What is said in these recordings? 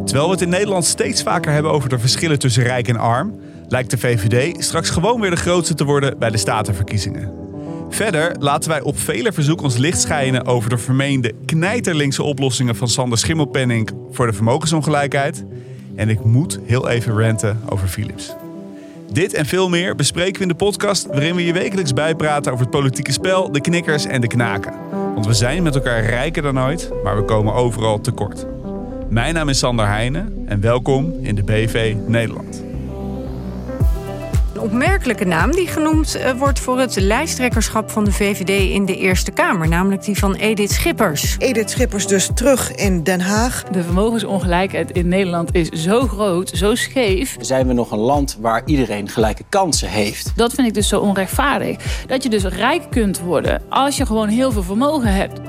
Terwijl we het in Nederland steeds vaker hebben over de verschillen tussen rijk en arm, lijkt de VVD straks gewoon weer de grootste te worden bij de statenverkiezingen. Verder laten wij op vele verzoek ons licht schijnen over de vermeende knijterlinkse oplossingen van Sander Schimmelpenninck voor de vermogensongelijkheid. En ik moet heel even ranten over Philips. Dit en veel meer bespreken we in de podcast waarin we je wekelijks bijpraten over het politieke spel, de knikkers en de knaken. Want we zijn met elkaar rijker dan ooit, maar we komen overal tekort. Mijn naam is Sander Heijnen en welkom in de BV Nederland. Een opmerkelijke naam die genoemd wordt voor het lijsttrekkerschap van de VVD in de Eerste Kamer. Namelijk die van Edith Schippers. Edith Schippers dus terug in Den Haag. De vermogensongelijkheid in Nederland is zo groot, zo scheef. Zijn we nog een land waar iedereen gelijke kansen heeft? Dat vind ik dus zo onrechtvaardig. Dat je dus rijk kunt worden als je gewoon heel veel vermogen hebt.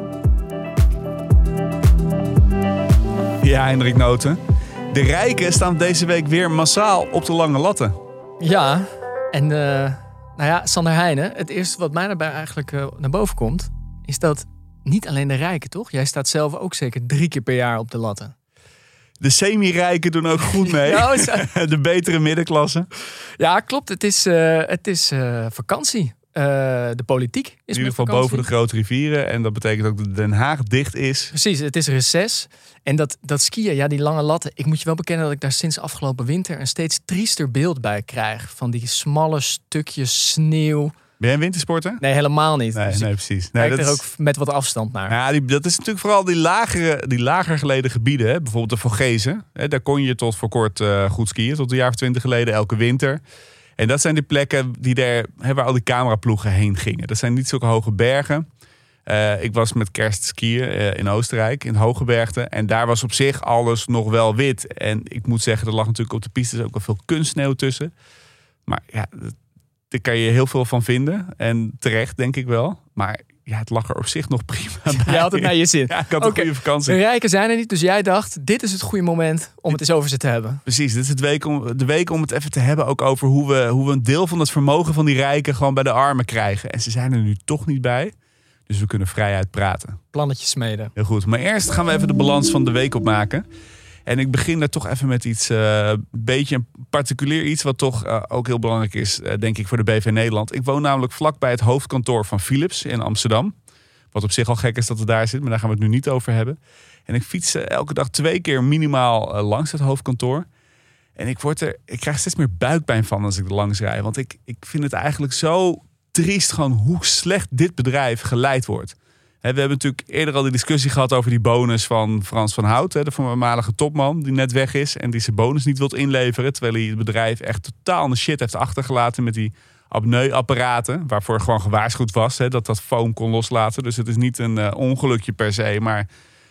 Ja, Hendrik Noten. De rijken staan deze week weer massaal op de lange latten. Ja, en Sander Heijnen, het eerste wat mij daarbij eigenlijk naar boven komt, is dat niet alleen de rijken, toch? Jij staat zelf ook zeker 3 keer per jaar op de latten. De semi-rijken doen ook goed mee. De betere middenklasse. Ja, klopt. Het is vakantie. De politiek is in ieder geval boven de grote rivieren. En dat betekent ook dat Den Haag dicht is. Precies, het is reces. En dat skiën, ja, die lange latten. Ik moet je wel bekennen dat ik daar sinds afgelopen winter een steeds triester beeld bij krijg. Van die smalle stukjes sneeuw. Ben jij een wintersporter? Nee, helemaal niet. Nee, dus precies. Nee, kijk er ook met wat afstand naar. Ja, dat is natuurlijk vooral die lager gelegen gebieden. Hè? Bijvoorbeeld de Vogezen. Daar kon je tot voor kort goed skiën. Tot een jaar of 20 geleden, elke winter. En dat zijn de plekken waar al die cameraploegen heen gingen. Dat zijn niet zulke hoge bergen. Ik was met kerst skiën in Oostenrijk, in het Hooggebergte. En daar was op zich alles nog wel wit. En ik moet zeggen, er lag natuurlijk op de pistes ook wel veel kunstsneeuw tussen. Maar ja, daar kan je heel veel van vinden. En terecht, denk ik wel. Maar ja, het lag er op zich nog prima bij. Jij had het naar je zin. Ja, ik had een goede vakantie. De rijken zijn er niet, dus jij dacht, dit is het goede moment om het eens over ze te hebben. Precies, dit is de week om het even te hebben ook over hoe we een deel van het vermogen van die rijken gewoon bij de armen krijgen. En ze zijn er nu toch niet bij. Dus we kunnen vrijuit praten. Plannetjes smeden. Heel goed, maar eerst gaan we even de balans van de week opmaken. En ik begin daar toch even met iets, beetje een particulier iets, wat toch ook heel belangrijk is, denk ik, voor de BV Nederland. Ik woon namelijk vlakbij het hoofdkantoor van Philips in Amsterdam. Wat op zich al gek is dat het daar zit, maar daar gaan we het nu niet over hebben. En ik fiets elke dag 2 keer minimaal langs het hoofdkantoor. En ik krijg steeds meer buikpijn van als ik er langs rijd. Want ik vind het eigenlijk zo triest gewoon hoe slecht dit bedrijf geleid wordt. We hebben natuurlijk eerder al die discussie gehad over die bonus van Frans van Hout. De voormalige topman die net weg is en die zijn bonus niet wilt inleveren. Terwijl hij het bedrijf echt totaal de shit heeft achtergelaten met die apneu-apparaten. Waarvoor gewoon gewaarschuwd was dat foam kon loslaten. Dus het is niet een ongelukje per se. Maar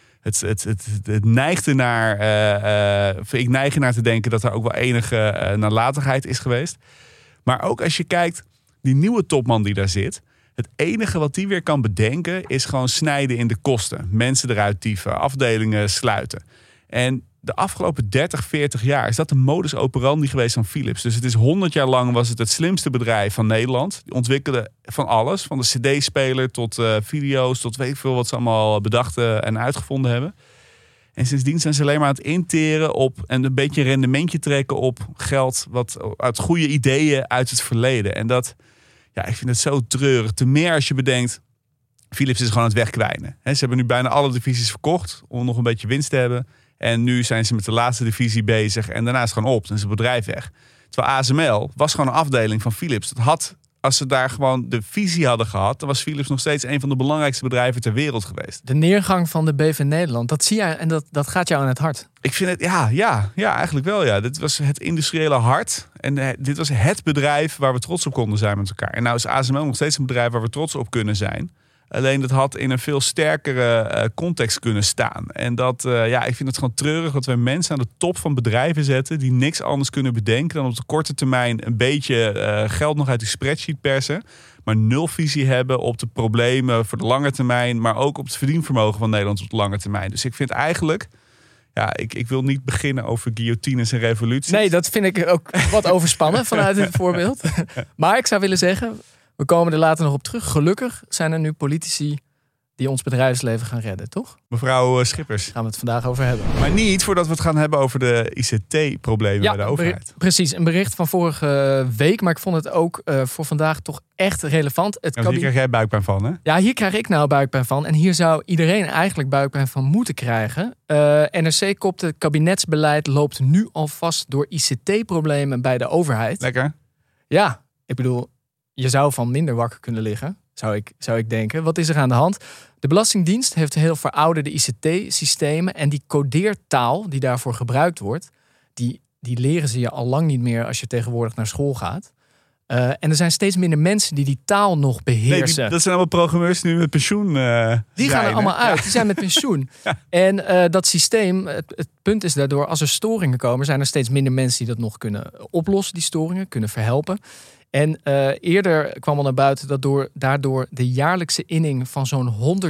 het neigt ernaar. Ik neig ernaar te denken dat er ook wel enige nalatigheid is geweest. Maar ook als je kijkt, die nieuwe topman die daar zit. Het enige wat die weer kan bedenken is gewoon snijden in de kosten. Mensen eruit dieven, afdelingen sluiten. En de afgelopen 30, 40 jaar is dat de modus operandi geweest van Philips. Dus het is 100 jaar lang was het slimste bedrijf van Nederland. Die ontwikkelde van alles. Van de cd-speler tot video's, tot weet ik veel wat ze allemaal bedacht en uitgevonden hebben. En sindsdien zijn ze alleen maar aan het interen op en een beetje een rendementje trekken op geld wat uit goede ideeën uit het verleden. En dat, ja, ik vind het zo treurig. Te meer als je bedenkt, Philips is gewoon aan het wegkwijnen. Ze hebben nu bijna alle divisies verkocht om nog een beetje winst te hebben. En nu zijn ze met de laatste divisie bezig en daarna is het gewoon op. Dan is het bedrijf weg. Terwijl ASML was gewoon een afdeling van Philips. Dat had, als ze daar gewoon de visie hadden gehad, dan was Philips nog steeds een van de belangrijkste bedrijven ter wereld geweest. De neergang van de BV Nederland, dat zie jij en dat gaat jou aan het hart. Ik vind het, ja, eigenlijk wel. Ja. Dit was het industriële hart. En dit was het bedrijf waar we trots op konden zijn met elkaar. En nou is ASML nog steeds een bedrijf waar we trots op kunnen zijn. Alleen dat had in een veel sterkere context kunnen staan. En dat, ik vind het gewoon treurig dat we mensen aan de top van bedrijven zetten die niks anders kunnen bedenken dan op de korte termijn een beetje geld nog uit die spreadsheet persen. Maar nul visie hebben op de problemen voor de lange termijn, maar ook op het verdienvermogen van Nederland op de lange termijn. Dus ik vind eigenlijk, ik wil niet beginnen over guillotines en revoluties. Nee, dat vind ik ook wat overspannen vanuit het voorbeeld. Maar ik zou willen zeggen, we komen er later nog op terug. Gelukkig zijn er nu politici die ons bedrijfsleven gaan redden, toch? Mevrouw Schippers. Daar gaan we het vandaag over hebben. Maar niet voordat we het gaan hebben over de ICT-problemen bij de overheid. Precies, een bericht van vorige week. Maar ik vond het ook voor vandaag toch echt relevant. Hier krijg jij buikpijn van, hè? Ja, hier krijg ik nou buikpijn van. En hier zou iedereen eigenlijk buikpijn van moeten krijgen. NRC kopt: het kabinetsbeleid loopt nu al vast door ICT-problemen bij de overheid. Lekker. Ja, ik bedoel, je zou van minder wakker kunnen liggen. Zou ik denken. Wat is er aan de hand? De Belastingdienst heeft heel verouderde ICT-systemen. En die codeertaal die daarvoor gebruikt wordt, die leren ze je al lang niet meer als je tegenwoordig naar school gaat. En er zijn steeds minder mensen die taal nog beheersen. Nee, dat zijn allemaal programmeurs nu met pensioen. Die gaan er allemaal uit. Die zijn met pensioen. Ja. En dat systeem, het punt is daardoor, als er storingen komen, zijn er steeds minder mensen die dat nog kunnen oplossen, die storingen, kunnen verhelpen. En eerder kwam al naar buiten dat daardoor de jaarlijkse inning van zo'n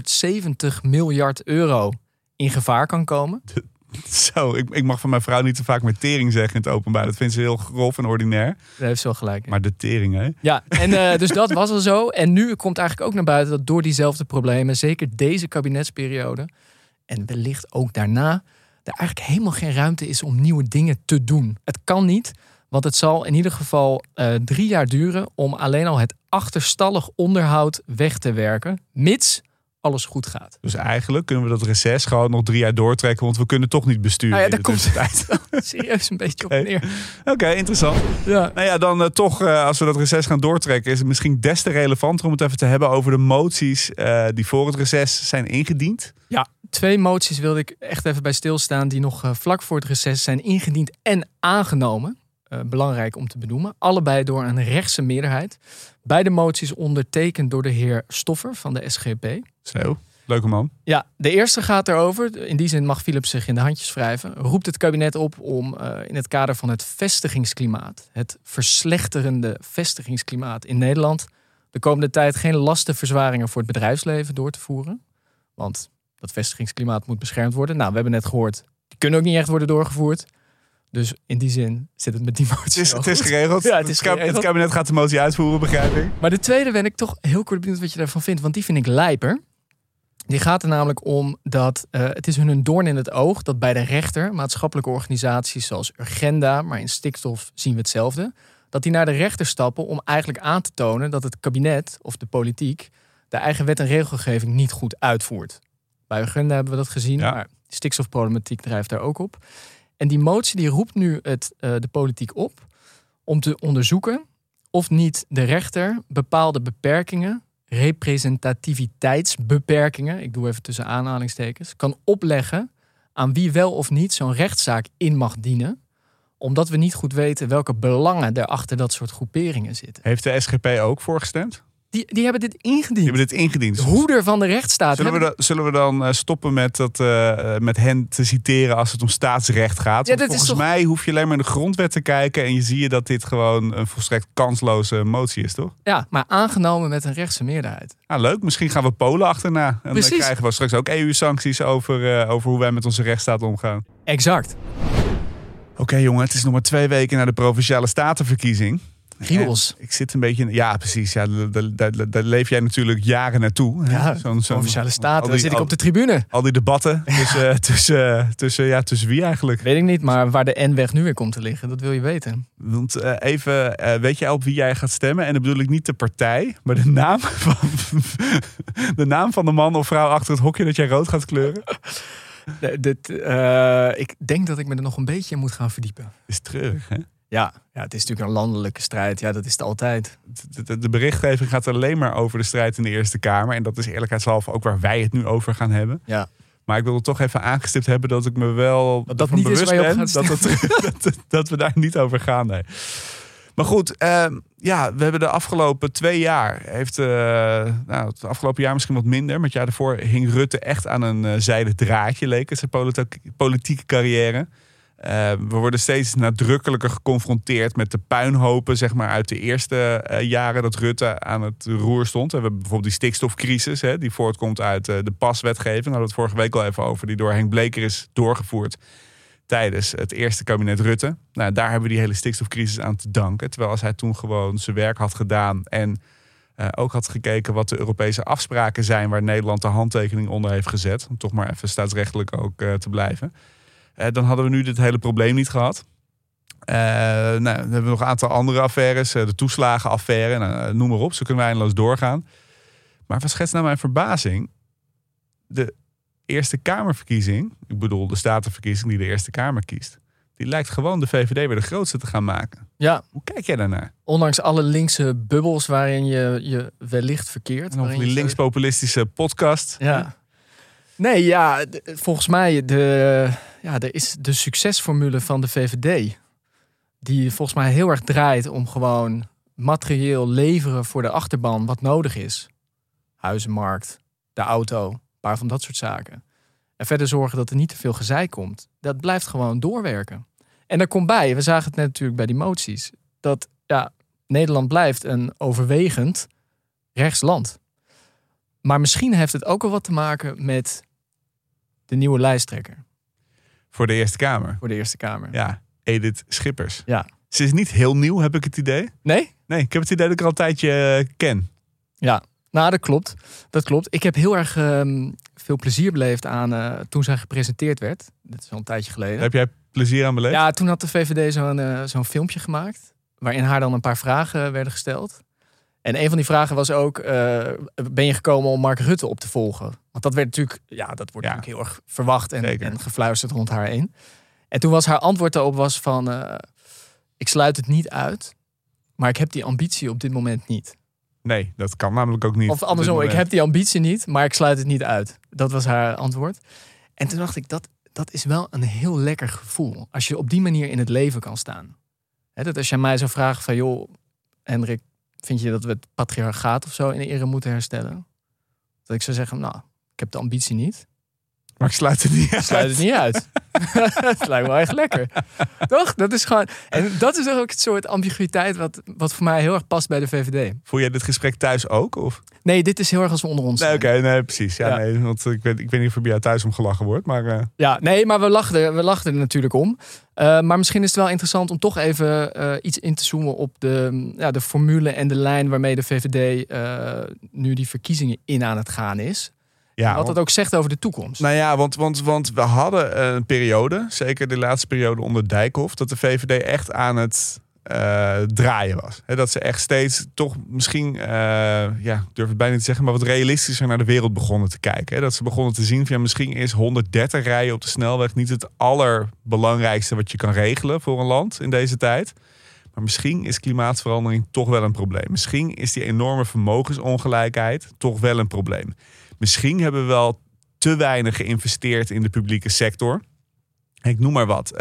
170 miljard euro in gevaar kan komen. Zo, ik mag van mijn vrouw niet te vaak meer tering zeggen in het openbaar. Dat vindt ze heel grof en ordinair. Daar heeft ze wel gelijk in. Maar de tering, hè? Ja, en dus dat was al zo. En nu komt eigenlijk ook naar buiten dat door diezelfde problemen, zeker deze kabinetsperiode en wellicht ook daarna, er eigenlijk helemaal geen ruimte is om nieuwe dingen te doen. Het kan niet. Want het zal in ieder geval 3 jaar duren om alleen al het achterstallig onderhoud weg te werken, mits alles goed gaat. Dus eigenlijk kunnen we dat reces gewoon nog 3 jaar doortrekken, want we kunnen toch niet besturen. Nou ja, daar komt het serieus een beetje op neer. Oké, interessant. Ja. Nou ja, dan toch, als we dat reces gaan doortrekken, is het misschien des te relevanter om het even te hebben over de moties die voor het reces zijn ingediend. Ja, 2 moties wilde ik echt even bij stilstaan die nog vlak voor het reces zijn ingediend en aangenomen. Belangrijk om te benoemen. Allebei door een rechtse meerderheid. Beide moties ondertekend door de heer Stoffer van de SGP. Zo, leuke man. Ja, de eerste gaat erover. In die zin mag Philips zich in de handjes wrijven. Roept het kabinet op om in het kader van het vestigingsklimaat, het verslechterende vestigingsklimaat in Nederland, de komende tijd geen lastenverzwaringen voor het bedrijfsleven door te voeren. Want dat vestigingsklimaat moet beschermd worden. Nou, we hebben net gehoord, die kunnen ook niet echt worden doorgevoerd. Dus in die zin zit het met die motie. Het is geregeld. Ja, het kabinet gaat de motie uitvoeren, begrijp ik. Maar de tweede ben ik toch heel kort benieuwd wat je daarvan vindt. Want die vind ik lijper. Die gaat er namelijk om dat het is hun een doorn in het oog dat bij de rechter maatschappelijke organisaties zoals Urgenda, maar in stikstof zien we hetzelfde, dat die naar de rechter stappen om eigenlijk aan te tonen dat het kabinet of de politiek de eigen wet en regelgeving niet goed uitvoert. Bij Urgenda hebben we dat gezien, maar de stikstofproblematiek drijft daar ook op. En die motie die roept nu de politiek op om te onderzoeken of niet de rechter bepaalde beperkingen, representativiteitsbeperkingen, ik doe even tussen aanhalingstekens, kan opleggen aan wie wel of niet zo'n rechtszaak in mag dienen, omdat we niet goed weten welke belangen er achter dat soort groeperingen zitten. Heeft de SGP ook voorgestemd? Die hebben dit ingediend. De hoeder van de rechtsstaat. Zullen we dan stoppen met hen te citeren als het om staatsrecht gaat? Ja, volgens mij hoef je alleen maar in de grondwet te kijken en je zie je dat dit gewoon een volstrekt kansloze motie is, toch? Ja, maar aangenomen met een rechtse meerderheid. Ah, leuk. Misschien gaan we Polen achterna. En dan krijgen we straks ook EU-sancties over hoe wij met onze rechtsstaat omgaan. Exact. Oké, jongen, het is nog maar 2 weken na de Provinciale Statenverkiezing. Griebels. Ik zit een beetje in... Ja, precies. Ja, daar leef jij natuurlijk jaren naartoe. Ja, Provinciale Staten. Daar zit ik op de tribune. Al die debatten tussen wie eigenlijk? Weet ik niet, maar waar de N-weg nu weer komt te liggen, dat wil je weten. Want weet jij op wie jij gaat stemmen? En dan bedoel ik niet de partij, maar de naam van de man of vrouw achter het hokje dat jij rood gaat kleuren? Ik denk dat ik me er nog een beetje in moet gaan verdiepen. Dat is treurig, hè? Ja, het is natuurlijk een landelijke strijd. Ja, dat is het altijd. De berichtgeving gaat alleen maar over de strijd in de Eerste Kamer. En dat is eerlijkheidshalve ook waar wij het nu over gaan hebben. Ja. Maar ik wil het toch even aangestipt hebben dat ik me wel dat niet bewust ben dat we daar niet over gaan. Nee. Maar goed, we hebben de afgelopen 2 jaar... het afgelopen jaar misschien wat minder. Maar het jaar daarvoor hing Rutte echt aan een zijden draadje, leek het, zijn politieke carrière. We worden steeds nadrukkelijker geconfronteerd met de puinhopen, zeg maar, uit de eerste jaren dat Rutte aan het roer stond. We hebben bijvoorbeeld die stikstofcrisis, die voortkomt uit de paswetgeving. Daar hadden we het vorige week al even over, die door Henk Bleker is doorgevoerd tijdens het eerste kabinet Rutte. Nou, daar hebben we die hele stikstofcrisis aan te danken. Terwijl als hij toen gewoon zijn werk had gedaan en Ook had gekeken wat de Europese afspraken zijn waar Nederland de handtekening onder heeft gezet. Om toch maar even staatsrechtelijk ook te blijven. Dan hadden we nu dit hele probleem niet gehad. Dan hebben we nog een aantal andere affaires. De toeslagenaffaire, noem maar op. Zo kunnen we eindeloos doorgaan. Maar wat schetst nou mijn verbazing? De Eerste Kamerverkiezing, ik bedoel de statenverkiezing die de Eerste Kamer kiest, die lijkt gewoon de VVD weer de grootste te gaan maken. Ja. Hoe kijk jij daarnaar? Ondanks alle linkse bubbels waarin je wellicht verkeert. En over die linkspopulistische podcast. Ja. Nee, ja, volgens mij er is de succesformule van de VVD. Die volgens mij heel erg draait om gewoon materieel leveren voor de achterban wat nodig is. Huizenmarkt, de auto, een paar van dat soort zaken. En verder zorgen dat er niet te veel gezeik komt. Dat blijft gewoon doorwerken. En daar komt bij, we zagen het net natuurlijk bij die moties, dat Nederland blijft een overwegend rechtsland. Maar misschien heeft het ook wel wat te maken met de nieuwe lijsttrekker. Voor de Eerste Kamer. Voor de Eerste Kamer. Ja, Edith Schippers. Ja. Ze is niet heel nieuw, heb ik het idee. Nee? Nee, ik heb het idee dat ik haar al een tijdje ken. Ja, nou dat klopt. Dat klopt. Ik heb heel erg veel plezier beleefd aan toen zij gepresenteerd werd. Dat is al een tijdje geleden. Heb jij plezier aan beleefd? Ja, toen had de VVD zo'n filmpje gemaakt. Waarin haar dan een paar vragen werden gesteld. En een van die vragen was ook, ben je gekomen om Mark Rutte op te volgen? Want dat werd natuurlijk, natuurlijk heel erg verwacht en gefluisterd rond haar heen. En toen was haar antwoord daarop van, ik sluit het niet uit, maar ik heb die ambitie op dit moment niet. Nee, dat kan namelijk ook niet. Of andersom, ik heb die ambitie niet, maar ik sluit het niet uit. Dat was haar antwoord. En toen dacht ik, dat is wel een heel lekker gevoel. Als je op die manier in het leven kan staan. Dat als je mij zou vragen van, joh, Hendrik, vind je dat we het patriarchaat of zo in ere moeten herstellen? Dat ik zou zeggen, nou, ik heb de ambitie niet. Maar ik sluit het niet uit. Ik sluit het niet uit. Het lijkt me wel echt lekker. Toch? Dat is gewoon. En dat is ook het soort ambiguïteit wat voor mij heel erg past bij de VVD. Voel jij dit gesprek thuis ook? Of? Nee, dit is heel erg als we onder ons zijn. Nee, precies. Ja. Nee, want ik weet niet of er bij jou thuis om gelachen wordt. Maar, Ja, nee, maar we lachten er natuurlijk om. Maar misschien is het wel interessant om toch even iets in te zoomen op de formule en de lijn waarmee de VVD nu die verkiezingen in aan het gaan is. Ja, wat dat ook zegt over de toekomst. Nou ja, want we hadden een periode, zeker de laatste periode onder Dijkhoff, dat de VVD echt aan het draaien was. Dat ze echt steeds toch misschien, ik durf het bijna niet te zeggen, maar wat realistischer naar de wereld begonnen te kijken. Dat ze begonnen te zien van misschien is 130 rijden op de snelweg niet het allerbelangrijkste wat je kan regelen voor een land in deze tijd. Maar misschien is klimaatverandering toch wel een probleem. Misschien is die enorme vermogensongelijkheid toch wel een probleem. Misschien hebben we wel te weinig geïnvesteerd in de publieke sector. Ik noem maar wat.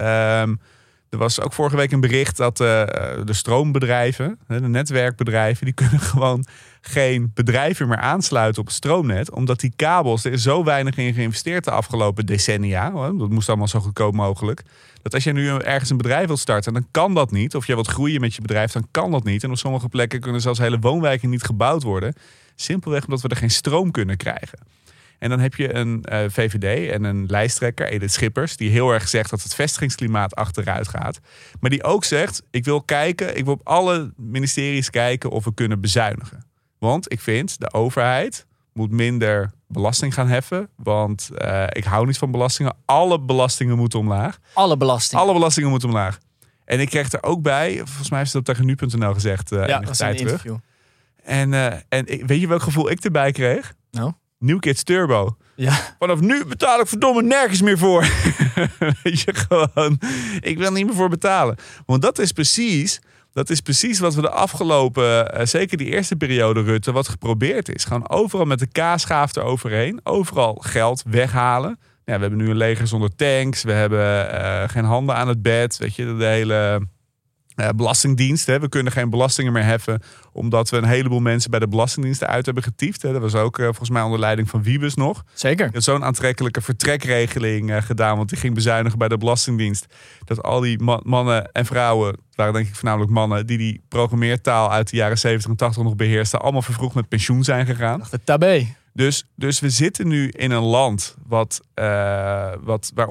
Er was ook vorige week een bericht dat de stroombedrijven, de netwerkbedrijven, die kunnen gewoon geen bedrijven meer aansluiten op het stroomnet. Omdat die kabels, er is zo weinig in geïnvesteerd de afgelopen decennia. Dat moest allemaal zo goedkoop mogelijk. Dat als je nu ergens een bedrijf wilt starten, dan kan dat niet. Of je wilt groeien met je bedrijf, dan kan dat niet. En op sommige plekken kunnen zelfs hele woonwijken niet gebouwd worden. Simpelweg omdat we er geen stroom kunnen krijgen. En dan heb je een VVD en een lijsttrekker, Edith Schippers, die heel erg zegt dat het vestigingsklimaat achteruit gaat. Maar die ook zegt, ik wil op alle ministeries kijken of we kunnen bezuinigen. Want ik vind, de overheid moet minder belasting gaan heffen. Want ik hou niet van belastingen. Alle belastingen moeten omlaag. Alle belastingen moeten omlaag. En ik kreeg er ook bij, volgens mij is dat tegen nu.nl gezegd enige tijd terug. Interview. En weet je welk gevoel ik erbij kreeg? Nou? New Kids Turbo. Ja. Vanaf nu betaal ik verdomme nergens meer voor. Weet je, gewoon, ik wil niet meer voor betalen. Want dat is precies wat we de afgelopen, zeker die eerste periode Rutte, wat geprobeerd is. Gewoon overal met de kaasschaaf eroverheen. Overal geld weghalen. Ja, we hebben nu een leger zonder tanks. We hebben geen handen aan het bed. Weet je, de hele belastingdienst. Hè. We kunnen geen belastingen meer heffen, omdat we een heleboel mensen bij de belastingdiensten uit hebben getiefd. Hè. Dat was ook volgens mij onder leiding van Wiebes nog. Zeker. Je had zo'n aantrekkelijke vertrekregeling gedaan, want die ging bezuinigen bij de belastingdienst. Dat al die mannen en vrouwen, het waren denk ik voornamelijk mannen, die programmeertaal uit de jaren 70 en 80 nog beheersten, allemaal vervroegd met pensioen zijn gegaan. De tabé. Dus we zitten nu in een land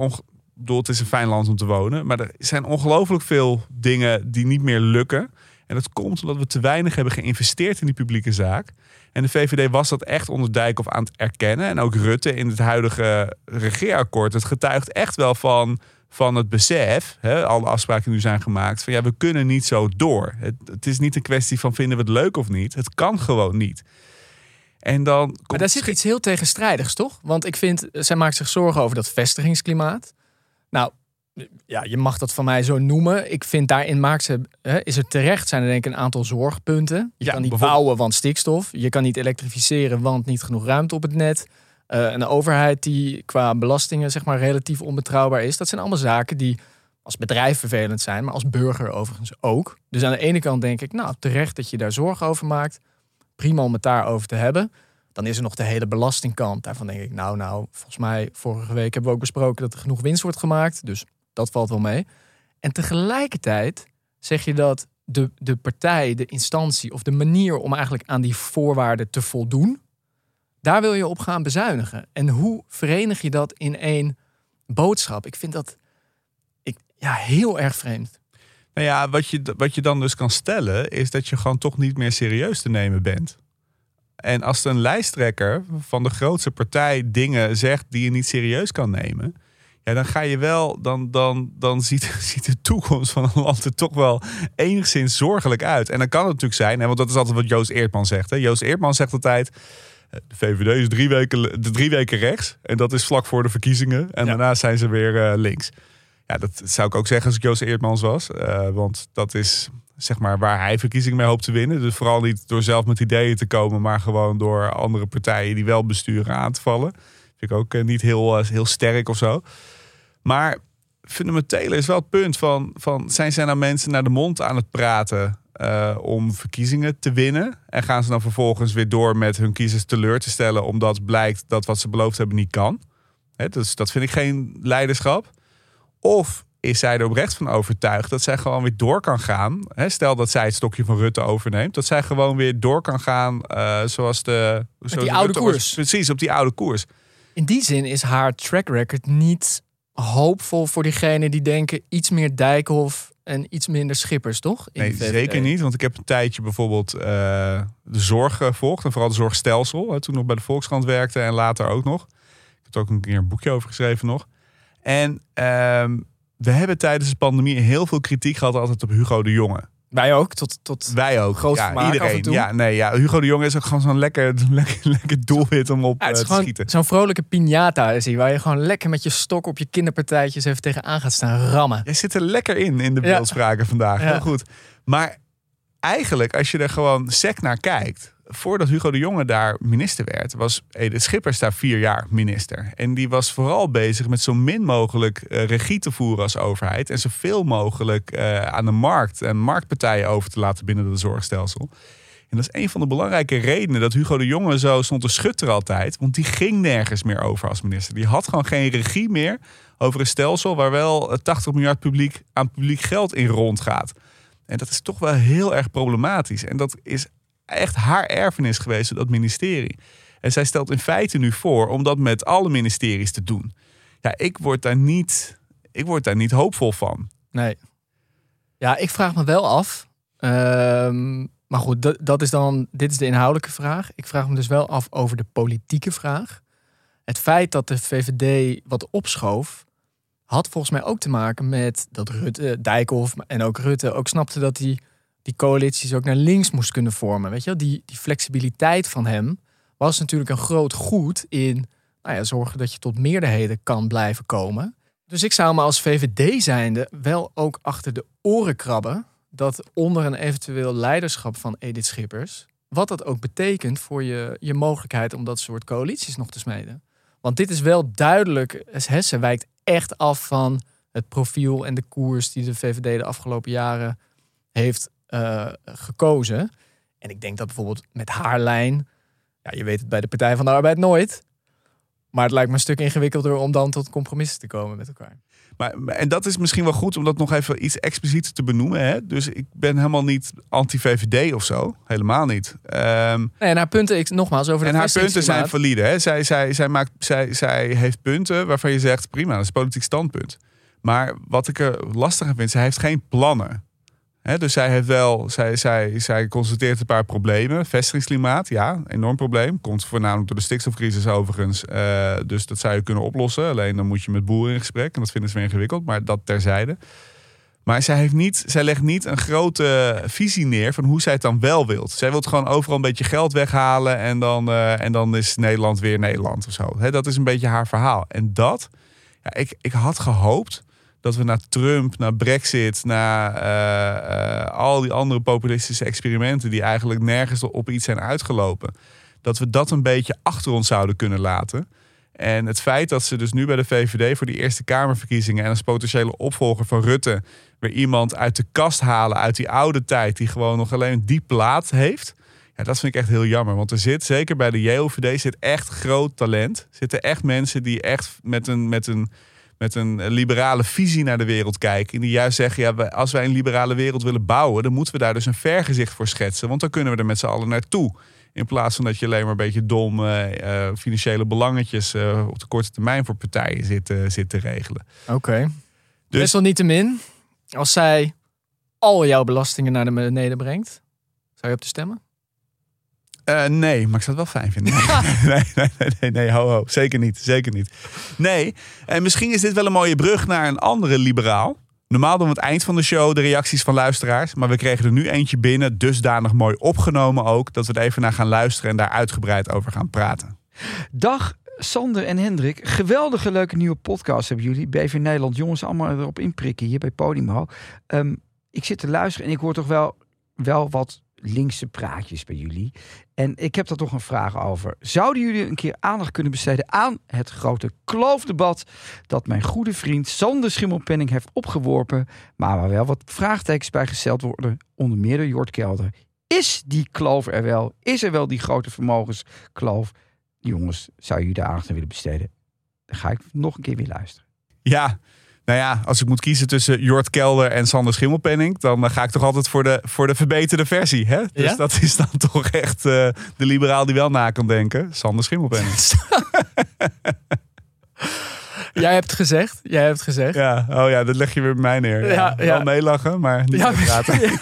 het is een fijn land om te wonen. Maar er zijn ongelooflijk veel dingen die niet meer lukken. En dat komt omdat we te weinig hebben geïnvesteerd in die publieke zaak. En de VVD was dat echt onder Dijkhoff aan het erkennen. En ook Rutte in het huidige regeerakkoord. Het getuigt echt wel van het besef, alle afspraken die nu zijn gemaakt, van we kunnen niet zo door. Het is niet een kwestie van vinden we het leuk of niet. Het kan gewoon niet. En dan maar daar zit iets heel tegenstrijdigs, toch? Want ik vind, zij maakt zich zorgen over dat vestigingsklimaat. Nou, ja, je mag dat van mij zo noemen. Ik vind daarin is het terecht, zijn er denk ik een aantal zorgpunten. Je kan niet bouwen, want stikstof. Je kan niet elektrificeren, want niet genoeg ruimte op het net. Een overheid die qua belastingen zeg maar relatief onbetrouwbaar is. Dat zijn allemaal zaken die als bedrijf vervelend zijn, maar als burger overigens ook. Dus aan de ene kant denk ik, nou, terecht dat je daar zorgen over maakt. Prima om het daarover te hebben. Dan is er nog de hele belastingkant. Daarvan denk ik, nou, volgens mij vorige week hebben we ook besproken dat er genoeg winst wordt gemaakt. Dus dat valt wel mee. En tegelijkertijd zeg je dat de partij, de instantie of de manier om eigenlijk aan die voorwaarden te voldoen, daar wil je op gaan bezuinigen. En hoe verenig je dat in één boodschap? Ik vind dat heel erg vreemd. Nou ja, wat je dan dus kan stellen, is dat je gewoon toch niet meer serieus te nemen bent. En als een lijsttrekker van de grootste partij dingen zegt die je niet serieus kan nemen, dan ga je wel, dan ziet de toekomst van een land er toch wel enigszins zorgelijk uit. En dan kan het natuurlijk zijn, want dat is altijd wat Joost Eertman zegt. Joost Eertman zegt altijd, de VVD is 3 weken rechts. En dat is vlak voor de verkiezingen. En daarna zijn ze weer links. Ja, dat zou ik ook zeggen als ik Joost Eertmans was. Want dat is zeg maar waar hij verkiezingen mee hoopt te winnen. Dus vooral niet door zelf met ideeën te komen, maar gewoon door andere partijen die wel besturen aan te vallen. Vind ik ook niet heel sterk of zo. Maar fundamenteel is wel het punt van zijn zij nou mensen naar de mond aan het praten om verkiezingen te winnen? En gaan ze dan vervolgens weer door met hun kiezers teleur te stellen, omdat blijkt dat wat ze beloofd hebben niet kan? Dus dat vind ik geen leiderschap. Of is zij er oprecht van overtuigd dat zij gewoon weer door kan gaan? Stel dat zij het stokje van Rutte overneemt, dat zij gewoon weer door kan gaan zoals die oude koers. Precies, op die oude koers. In die zin is haar track record niet hoopvol voor diegenen die denken iets meer Dijkhoff en iets minder Schippers, toch? Nee, zeker niet. Want ik heb een tijdje bijvoorbeeld de zorg gevolgd. En vooral de zorgstelsel. Toen nog bij de Volkskrant werkte en later ook nog. Ik heb er ook een keer een boekje over geschreven nog. En we hebben tijdens de pandemie heel veel kritiek gehad altijd op Hugo de Jonge. Wij ook, Wij ook. Groot vermaak iedereen. Af en toe. Hugo de Jonge is ook gewoon zo'n lekker doelwit om op te schieten. Zo'n vrolijke piñata is hij, waar je gewoon lekker met je stok op je kinderpartijtjes even tegenaan gaat staan rammen. Jij zit er lekker in de beeldspraken vandaag. Heel goed. Maar eigenlijk, als je er gewoon sec naar kijkt, voordat Hugo de Jonge daar minister werd, was Edith Schippers daar 4 jaar minister. En die was vooral bezig met zo min mogelijk regie te voeren als overheid. En zoveel mogelijk aan de markt en marktpartijen over te laten binnen het zorgstelsel. En dat is een van de belangrijke redenen dat Hugo de Jonge zo stond te schutteren altijd. Want die ging nergens meer over als minister. Die had gewoon geen regie meer over een stelsel waar wel 80 miljard publiek geld in rondgaat. En dat is toch wel heel erg problematisch. En dat is echt haar erfenis geweest, dat ministerie. En zij stelt in feite nu voor om dat met alle ministeries te doen. Ja, ik word daar niet hoopvol van. Nee. Ja, ik vraag me wel af. Maar goed, dit is de inhoudelijke vraag. Ik vraag me dus wel af over de politieke vraag. Het feit dat de VVD wat opschoof, had volgens mij ook te maken met dat Rutte, Dijkhoff en ook Rutte ook snapte dat die coalities ook naar links moest kunnen vormen. Weet je wel? Die flexibiliteit van hem was natuurlijk een groot goed in zorgen dat je tot meerderheden kan blijven komen. Dus ik zou me als VVD zijnde wel ook achter de oren krabben dat onder een eventueel leiderschap van Edith Schippers, wat dat ook betekent voor je mogelijkheid om dat soort coalities nog te smeden. Want dit is wel duidelijk, ze wijkt echt af van het profiel en de koers die de VVD de afgelopen jaren heeft gekozen. En ik denk dat bijvoorbeeld met haar lijn, je weet het bij de Partij van de Arbeid nooit, maar het lijkt me een stuk ingewikkelder om dan tot compromissen te komen met elkaar. En dat is misschien wel goed om dat nog even iets explicieter te benoemen. Hè? Dus ik ben helemaal niet anti-VVD of zo. Helemaal niet. En haar punten, nogmaals, over de en haar punten zijn valide. Hè? Zij heeft punten waarvan je zegt, prima, dat is een politiek standpunt. Maar wat ik er lastig aan vind, zij heeft geen plannen. Dus zij heeft wel, zij constateert een paar problemen. Vestigingsklimaat, ja, enorm probleem. Komt voornamelijk door de stikstofcrisis overigens. Dus dat zou je kunnen oplossen. Alleen dan moet je met boeren in gesprek. En dat vinden ze weer ingewikkeld, maar dat terzijde. Maar zij legt niet een grote visie neer van hoe zij het dan wel wilt. Zij wil gewoon overal een beetje geld weghalen en dan is Nederland weer Nederland of zo. Dat is een beetje haar verhaal. En dat, ik had gehoopt dat we na Trump, na Brexit, na al die andere populistische experimenten die eigenlijk nergens op iets zijn uitgelopen, dat we dat een beetje achter ons zouden kunnen laten. En het feit dat ze dus nu bij de VVD voor die Eerste Kamerverkiezingen en als potentiële opvolger van Rutte weer iemand uit de kast halen uit die oude tijd die gewoon nog alleen die plaat heeft. Ja, dat vind ik echt heel jammer. Want er zit, zeker bij de JOVD, zit echt groot talent. Zitten echt mensen die echt met een liberale visie naar de wereld kijken. En die juist zeggen, ja, als wij een liberale wereld willen bouwen, dan moeten we daar dus een vergezicht voor schetsen. Want dan kunnen we er met z'n allen naartoe. In plaats van dat je alleen maar een beetje dom financiële belangetjes op de korte termijn voor partijen zit te regelen. Oké. Dus desalniettemin, als zij al jouw belastingen naar beneden brengt, zou je op te stemmen? Nee, maar ik zou het wel fijn vinden. Nee, ho. Zeker niet. Nee, en misschien is dit wel een mooie brug naar een andere liberaal. Normaal doen we het eind van de show de reacties van luisteraars. Maar we kregen er nu eentje binnen, dusdanig mooi opgenomen ook, dat we er even naar gaan luisteren en daar uitgebreid over gaan praten. Dag Sander en Hendrik. Geweldige leuke nieuwe podcast hebben jullie. BV Nederland, jongens, allemaal erop inprikken hier bij Podimo. Ik zit te luisteren en ik hoor toch wel wat linkse praatjes bij jullie. En ik heb daar toch een vraag over. Zouden jullie een keer aandacht kunnen besteden aan het grote kloofdebat dat mijn goede vriend Sander Schimmelpenninck heeft opgeworpen, maar waar wel wat vraagtekens bij gesteld worden, onder meer door Jort Kelder. Is die kloof er wel? Is er wel die grote vermogenskloof? Jongens, zou jullie daar aandacht aan willen besteden? Dan ga ik nog een keer weer luisteren. Ja, nou ja, als ik moet kiezen tussen Jort Kelder en Sander Schimmelpenninck, dan ga ik toch altijd voor de verbeterde versie. Hè? Dus ja? Dat is dan toch echt de liberaal die wel na kan denken. Sander Schimmelpenninck. Jij hebt gezegd. Ja, oh ja, dat leg je weer bij mij neer. Ja. Wel meelachen, maar niet praten. Ja.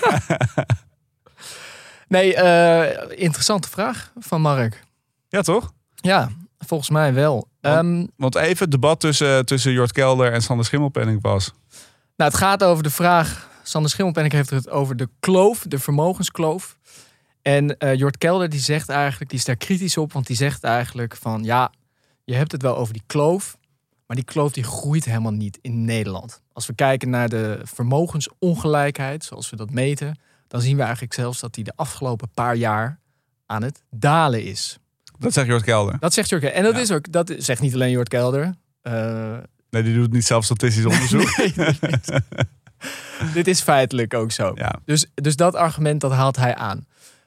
Nee, interessante vraag van Mark. Ja, toch? Ja, volgens mij wel. Want even het debat tussen Jort Kelder en Sander Schimmelpenninck was. Nou, het gaat over de vraag. Sander Schimmelpenninck heeft het over de kloof, de vermogenskloof. En Jort Kelder die is daar kritisch op, want die zegt eigenlijk van ja, je hebt het wel over die kloof, maar die kloof die groeit helemaal niet in Nederland. Als we kijken naar de vermogensongelijkheid, zoals we dat meten, dan zien we eigenlijk zelfs dat die de afgelopen paar jaar aan het dalen is. Dat zegt Jort Kelder. Dat zegt Jort Kelder. En dat is ook, dat zegt niet alleen Jort Kelder. Nee, die doet niet zelf statistisch onderzoek. Nee. Dit is feitelijk ook zo. Ja. Dus dat argument, dat haalt hij aan.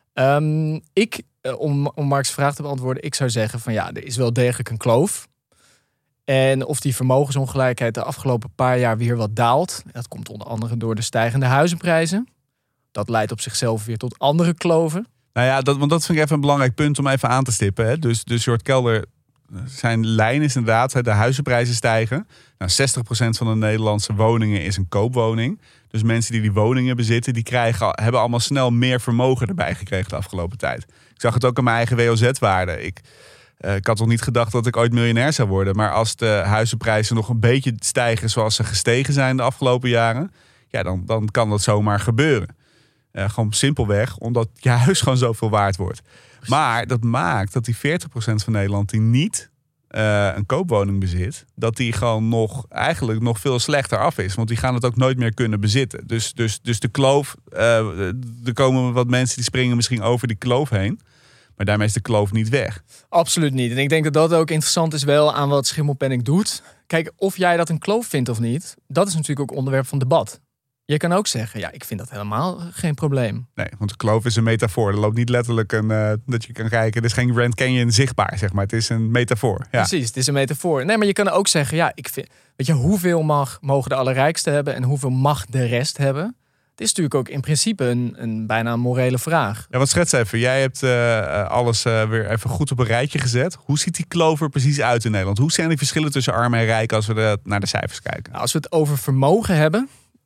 Om Mark's vraag te beantwoorden, ik zou zeggen van ja, er is wel degelijk een kloof. En of die vermogensongelijkheid de afgelopen paar jaar weer wat daalt, dat komt onder andere door de stijgende huizenprijzen. Dat leidt op zichzelf weer tot andere kloven. Nou ja, want dat vind ik even een belangrijk punt om even aan te stippen. Hè? Dus Jort Kelder, zijn lijn is inderdaad, de huizenprijzen stijgen. Nou, 60% van de Nederlandse woningen is een koopwoning. Dus mensen die woningen bezitten, hebben allemaal snel meer vermogen erbij gekregen de afgelopen tijd. Ik zag het ook aan mijn eigen WOZ-waarde. Ik had toch niet gedacht dat ik ooit miljonair zou worden. Maar als de huizenprijzen nog een beetje stijgen zoals ze gestegen zijn de afgelopen jaren, ja, dan kan dat zomaar gebeuren. Gewoon simpelweg, omdat je huis gewoon zoveel waard wordt. Maar dat maakt dat die 40% van Nederland die niet een koopwoning bezit, dat die gewoon eigenlijk nog veel slechter af is. Want die gaan het ook nooit meer kunnen bezitten. Dus de kloof, er komen wat mensen die springen misschien over die kloof heen. Maar daarmee is de kloof niet weg. Absoluut niet. En ik denk dat dat ook interessant is wel aan wat Schimmelpenninck doet. Kijk, of jij dat een kloof vindt of niet, dat is natuurlijk ook onderwerp van debat. Je kan ook zeggen, ja, ik vind dat helemaal geen probleem. Nee, want de kloof is een metafoor. Er loopt niet letterlijk dat je kan kijken. Het is geen Grand Canyon zichtbaar, zeg maar. Het is een metafoor. Ja. Precies, het is een metafoor. Nee, maar je kan ook zeggen, ja, ik vind, weet je, hoeveel mogen de allerrijksten hebben en hoeveel mag de rest hebben? Het is natuurlijk ook in principe een bijna een morele vraag. Ja, wat schets even. Jij hebt alles weer even goed op een rijtje gezet. Hoe ziet die kloof er precies uit in Nederland? Hoe zijn die verschillen tussen arm en rijk als we naar de cijfers kijken? Nou, als we het over vermogen hebben,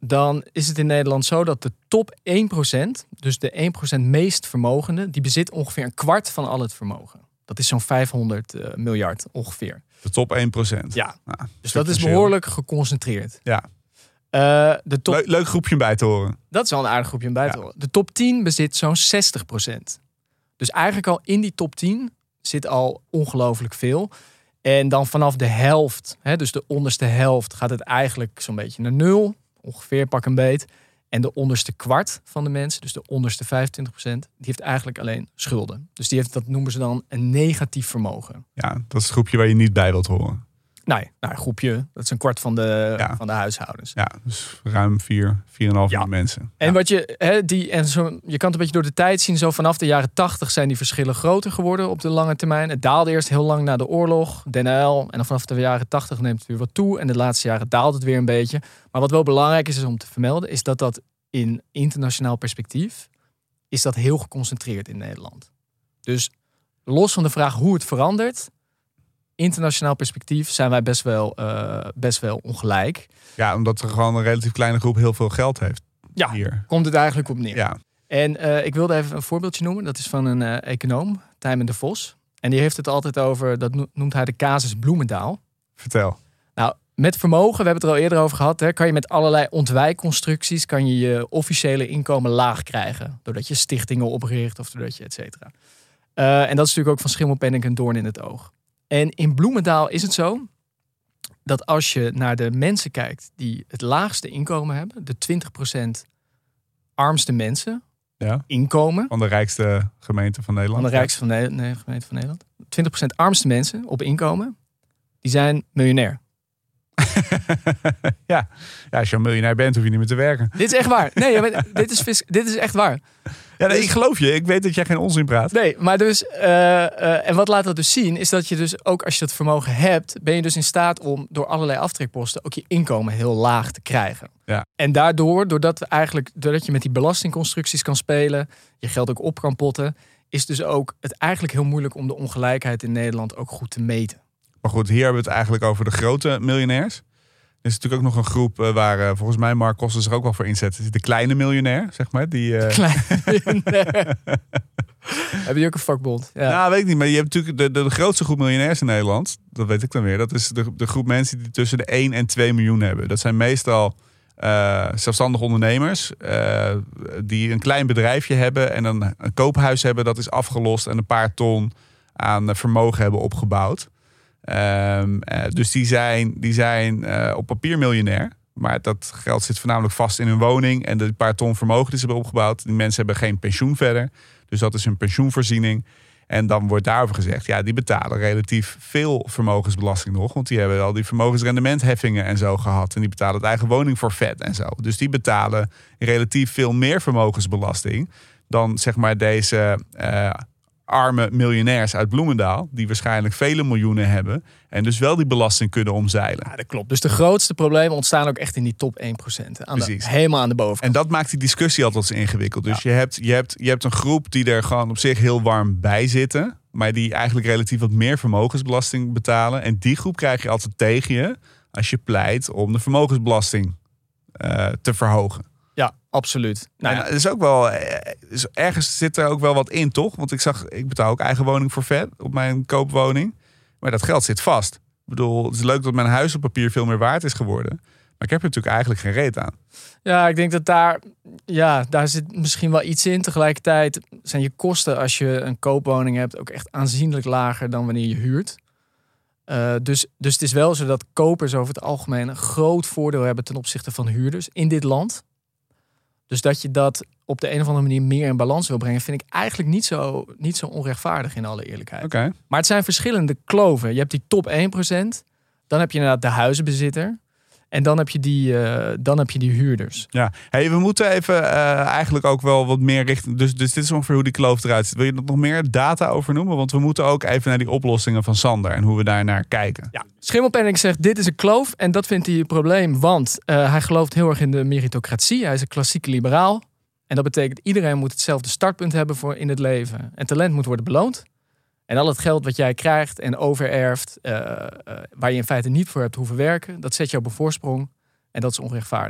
dan is het in Nederland zo dat de top 1%, dus de 1% meest vermogende, die bezit ongeveer een kwart van al het vermogen. Dat is zo'n 500 miljard ongeveer. De top 1%. Ja, Nou, dus dat is behoorlijk geconcentreerd. Ja. De top... Leuk groepje om bij te horen. Dat is wel een aardig groepje om bij te horen. De top 10 bezit zo'n 60%. Dus eigenlijk al in die top 10 zit al ongelooflijk veel. En dan vanaf de helft, dus de onderste helft, gaat het eigenlijk zo'n beetje naar 0. Ongeveer pak een beet. En de onderste kwart van de mensen, dus de onderste 25%, die heeft eigenlijk alleen schulden. Dus die heeft, dat noemen ze dan een negatief vermogen. Ja, dat is het groepje waar je niet bij wilt horen. Nee, een groepje, dat is een kwart van de huishoudens. Ja, dus ruim 4,5 miljoen mensen. En wat je, je kan het een beetje door de tijd zien. Zo vanaf de jaren 80 zijn die verschillen groter geworden op de lange termijn. Het daalde eerst heel lang na de oorlog, Den Uyl. En dan vanaf de jaren 80 neemt het weer wat toe. En de laatste jaren daalt het weer een beetje. Maar wat wel belangrijk is om te vermelden, is dat in internationaal perspectief is dat heel geconcentreerd in Nederland. Dus los van de vraag hoe het verandert, internationaal perspectief zijn wij best wel ongelijk. Ja, omdat er gewoon een relatief kleine groep heel veel geld heeft. Ja, hier komt het eigenlijk op neer. Ja. En ik wilde even een voorbeeldje noemen. Dat is van een econoom, Tijmen de Vos. En die heeft het altijd over, dat noemt hij de casus Bloemendaal. Vertel. Nou, met vermogen, we hebben het er al eerder over gehad, kan je met allerlei ontwijkconstructies kan je officiële inkomen laag krijgen. Doordat je stichtingen opricht of doordat je et cetera. En dat is natuurlijk ook van Schimmelpenninck een doorn in het oog. En in Bloemendaal is het zo dat als je naar de mensen kijkt die het laagste inkomen hebben, de 20% armste mensen, inkomen. Van de rijkste gemeente van Nederland. Van de rijkste gemeente van Nederland. 20% armste mensen op inkomen, die zijn miljonair. Ja, als je een miljonair bent, hoef je niet meer te werken. Dit is echt waar. Nee, dit is echt waar. Ja, nee, ik geloof je. Ik weet dat jij geen onzin praat. Nee, maar dus... en wat laat dat dus zien, is dat je dus ook als je dat vermogen hebt, ben je dus in staat om door allerlei aftrekposten ook je inkomen heel laag te krijgen. Ja. En doordat je met die belastingconstructies kan spelen, je geld ook op kan potten, is dus ook het eigenlijk heel moeilijk om de ongelijkheid in Nederland ook goed te meten. Maar goed, hier hebben we het eigenlijk over de grote miljonairs. Er is natuurlijk ook nog een groep waar volgens mij Mark Koster zich ook wel voor inzet. De kleine miljonair, zeg maar. Kleine miljonair. Hebben die ook een vakbond? Ja. Nou, weet ik niet. Maar je hebt natuurlijk de grootste groep miljonairs in Nederland. Dat weet ik dan weer. Dat is de groep mensen die tussen de 1 en 2 miljoen hebben. Dat zijn meestal zelfstandige ondernemers. Die een klein bedrijfje hebben. En dan een koophuis hebben dat is afgelost. En een paar ton aan vermogen hebben opgebouwd. Dus die zijn op papier miljonair. Maar dat geld zit voornamelijk vast in hun woning. En de paar ton vermogen die ze hebben opgebouwd. Die mensen hebben geen pensioen verder. Dus dat is hun pensioenvoorziening. En dan wordt daarover gezegd, ja, die betalen relatief veel vermogensbelasting nog. Want die hebben al die vermogensrendementheffingen en zo gehad. En die betalen het eigen woningforfait en zo. Dus die betalen relatief veel meer vermogensbelasting dan zeg maar deze arme miljonairs uit Bloemendaal, die waarschijnlijk vele miljoenen hebben en dus wel die belasting kunnen omzeilen. Ja, dat klopt. Dus de grootste problemen ontstaan ook echt in die top 1%. Helemaal aan de bovenkant. En dat maakt die discussie altijd zo ingewikkeld. Dus je hebt een groep die er gewoon op zich heel warm bij zitten, maar die eigenlijk relatief wat meer vermogensbelasting betalen. En die groep krijg je altijd tegen je als je pleit om de vermogensbelasting te verhogen. Ja, absoluut. Nou, en is ook wel, ergens zit er ook wel wat in, toch? Want ik betaal ook eigen woningforfait op mijn koopwoning. Maar dat geld zit vast. Ik bedoel, het is leuk dat mijn huis op papier veel meer waard is geworden. Maar ik heb er natuurlijk eigenlijk geen reet aan. Ja, ik denk dat daar zit misschien wel iets in. Tegelijkertijd zijn je kosten als je een koopwoning hebt ook echt aanzienlijk lager dan wanneer je huurt. Dus het is wel zo dat kopers over het algemeen een groot voordeel hebben ten opzichte van huurders in dit land. Dus dat je dat op de een of andere manier meer in balans wil brengen, vind ik eigenlijk niet zo onrechtvaardig in alle eerlijkheid. Okay. Maar het zijn verschillende kloven. Je hebt die top 1%, dan heb je inderdaad de huizenbezitter en dan heb je die huurders. Ja, hey, we moeten even eigenlijk ook wel wat meer richten. Dus dit is ongeveer hoe die kloof eruit ziet. Wil je er nog meer data over noemen? Want we moeten ook even naar die oplossingen van Sander en hoe we daar naar kijken. Ja. Schimmelpenninck zegt dit is een kloof en dat vindt hij een probleem, want hij gelooft heel erg in de meritocratie. Hij is een klassieke liberaal en dat betekent iedereen moet hetzelfde startpunt hebben voor in het leven. En talent moet worden beloond. En al het geld wat jij krijgt en overerft, waar je in feite niet voor hebt hoeven werken, dat zet je op een voorsprong en dat is onrechtvaardig.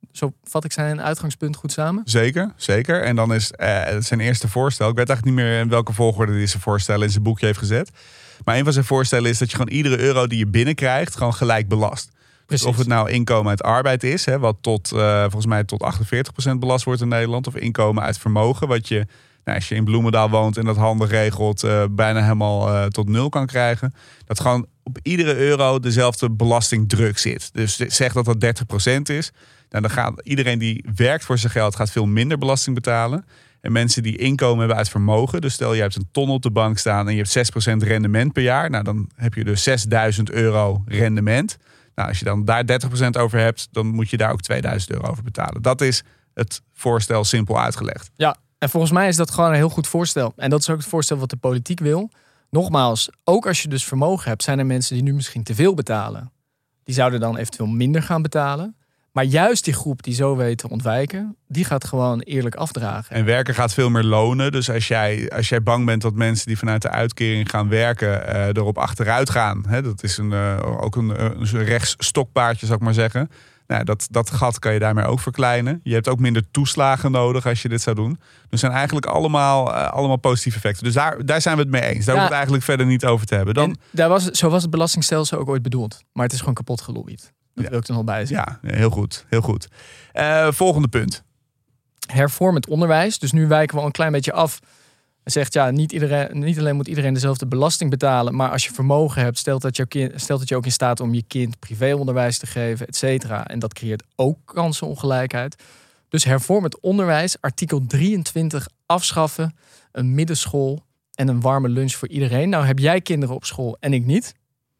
Zo vat ik zijn uitgangspunt goed samen. Zeker. En dan is zijn eerste voorstel. Ik weet eigenlijk niet meer in welke volgorde hij zijn voorstellen in zijn boekje heeft gezet. Maar een van zijn voorstellen is dat je gewoon iedere euro die je binnenkrijgt gewoon gelijk belast. Dus of het nou inkomen uit arbeid is, wat volgens mij tot 48% belast wordt in Nederland. Of inkomen uit vermogen, wat je, als je in Bloemendaal woont en dat handig regelt, bijna helemaal tot 0 kan krijgen. Dat gewoon op iedere euro dezelfde belastingdruk zit. Dus zeg dat dat 30% is. Nou, dan gaat iedereen die werkt voor zijn geld gaat veel minder belasting betalen. En mensen die inkomen hebben uit vermogen. Dus stel je hebt een ton op de bank staan en je hebt 6% rendement per jaar. Nou, dan heb je dus €6.000 rendement. Nou, als je dan daar 30% over hebt, dan moet je daar ook €2.000 over betalen. Dat is het voorstel simpel uitgelegd. Ja, en volgens mij is dat gewoon een heel goed voorstel. En dat is ook het voorstel wat de politiek wil. Nogmaals, ook als je dus vermogen hebt, zijn er mensen die nu misschien te veel betalen. Die zouden dan eventueel minder gaan betalen. Maar juist die groep die zo weet te ontwijken, die gaat gewoon eerlijk afdragen. En werken gaat veel meer lonen. Dus als jij bang bent dat mensen die vanuit de uitkering gaan werken erop achteruit gaan. Dat is ook een rechtsstokpaardje, zou ik maar zeggen. Nou, dat gat kan je daarmee ook verkleinen. Je hebt ook minder toeslagen nodig als je dit zou doen. Dus zijn eigenlijk allemaal positieve effecten. Dus daar zijn we het mee eens. Daar hoeven we het eigenlijk verder niet over te hebben. Zo was het belastingstelsel ook ooit bedoeld. Maar het is gewoon kapot gelobbyd. Dat wil ik er nog bij zeggen. Ja, heel goed. Volgende punt. Hervorm het onderwijs. Dus nu wijken we al een klein beetje af. Hij zegt, niet alleen moet iedereen dezelfde belasting betalen, maar als je vermogen hebt, stelt dat je ook in staat om je kind privéonderwijs te geven, et cetera. En dat creëert ook kansenongelijkheid. Dus hervorm het onderwijs. Artikel 23 afschaffen. Een middenschool en een warme lunch voor iedereen. Nou, heb jij kinderen op school en ik niet?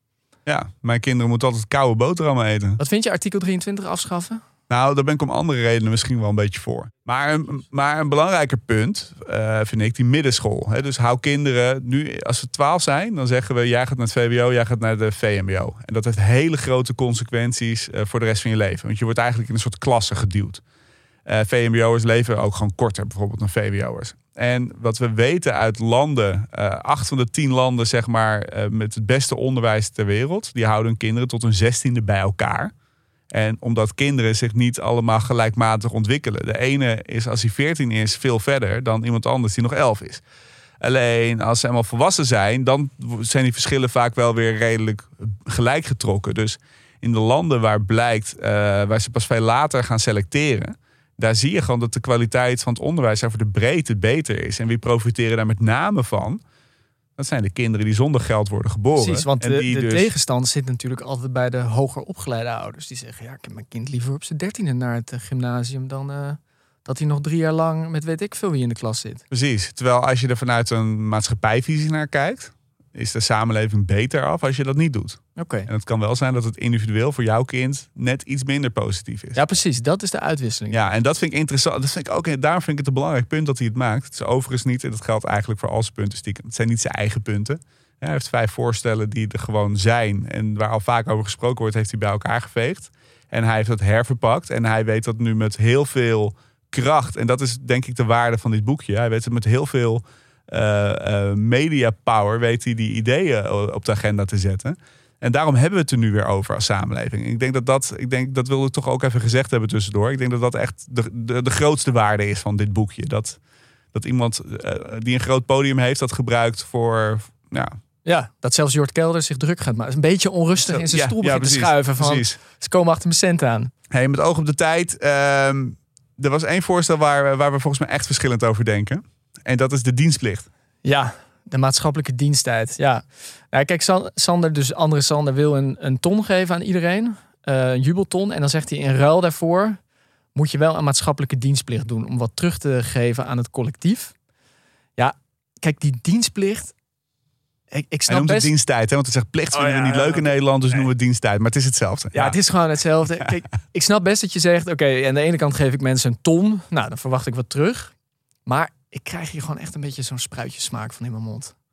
Ja, mijn kinderen moeten altijd koude boterhammen eten. Wat vind je, artikel 23 afschaffen? Nou, daar ben ik om andere redenen misschien wel een beetje voor. Maar een belangrijker punt vind ik die middenschool. Dus hou kinderen, nu als ze 12 zijn, dan zeggen we, jij gaat naar het VWO, jij gaat naar de VMBO. En dat heeft hele grote consequenties voor de rest van je leven. Want je wordt eigenlijk in een soort klasse geduwd. VMBO'ers leven ook gewoon korter bijvoorbeeld dan VWO'ers. En wat we weten uit landen, 8 van de 10 landen zeg maar met het beste onderwijs ter wereld, die houden hun kinderen tot hun 16e bij elkaar. En omdat kinderen zich niet allemaal gelijkmatig ontwikkelen. De ene is als hij 14 is veel verder dan iemand anders die nog 11 is. Alleen als ze helemaal volwassen zijn, dan zijn die verschillen vaak wel weer redelijk gelijk getrokken. Dus in de landen waar blijkt, waar ze pas veel later gaan selecteren, daar zie je gewoon dat de kwaliteit van het onderwijs over de breedte beter is. En wie profiteren daar met name van? Dat zijn de kinderen die zonder geld worden geboren. Precies, want en de tegenstand zit natuurlijk altijd bij de hoger opgeleide ouders. Die zeggen, ja, ik heb mijn kind liever op zijn 13e naar het gymnasium dan dat hij nog 3 jaar lang met weet ik veel wie in de klas zit. Precies, terwijl als je er vanuit een maatschappijvisie naar kijkt, is de samenleving beter af als je dat niet doet. Okay. En het kan wel zijn dat het individueel voor jouw kind net iets minder positief is. Ja, precies. Dat is de uitwisseling. Ja, en dat vind ik interessant. Dat vind ik ook, daarom vind ik het een belangrijk punt dat hij het maakt. Het is overigens niet, en dat geldt eigenlijk voor al zijn punten stiekem. Het zijn niet zijn eigen punten. Hij heeft 5 voorstellen die er gewoon zijn. En waar al vaak over gesproken wordt, heeft hij bij elkaar geveegd. En hij heeft dat herverpakt. En hij weet dat nu met heel veel kracht. En dat is denk ik de waarde van dit boekje. Hij weet het met heel veel media power, weet hij die ideeën op de agenda te zetten. En daarom hebben we het er nu weer over als samenleving. Ik denk dat wil ik toch ook even gezegd hebben tussendoor. Ik denk dat dat echt de grootste waarde is van dit boekje. Dat iemand die een groot podium heeft dat gebruikt voor... Ja, dat zelfs Jort Kelder zich druk gaat maken. Een beetje onrustig in zijn stoel begint te schuiven. Precies. Ze komen achter mijn cent aan. Hey, met oog op de tijd. Er was 1 voorstel waar we volgens mij echt verschillend over denken. En dat is de dienstplicht. Ja, de maatschappelijke diensttijd. Ja, kijk, Sander wil een ton geven aan iedereen. Een jubelton. En dan zegt hij in ruil daarvoor moet je wel een maatschappelijke dienstplicht doen. Om wat terug te geven aan het collectief. Ja, kijk, die dienstplicht... Ik snap noemt best... het diensttijd, hè? Want hij zegt plicht vinden we niet leuk in Nederland, dus noemen we het diensttijd. Maar het is hetzelfde. Ja, het is gewoon hetzelfde. Ja. Kijk, ik snap best dat je zegt, oké, aan de ene kant geef ik mensen een ton. Nou, dan verwacht ik wat terug. Maar ik krijg hier gewoon echt een beetje zo'n spruitjesmaak van in mijn mond.